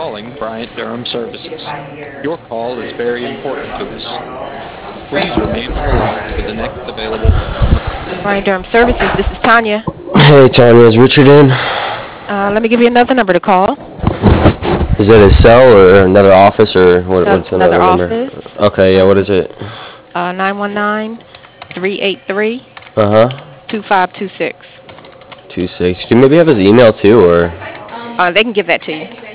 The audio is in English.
calling Bryant Durham Services. Your call is very important to us. Please remain on the line for the next available. Brian Durham Services. This is Tanya. Hey, Tanya, is Richard in? Let me give you another number to call. Is that his cell or another office or what's Another another number? office. Okay, yeah, what is it? 919-383-2526. Uh huh. 26. Do you maybe have his email too, or? They can give that to you.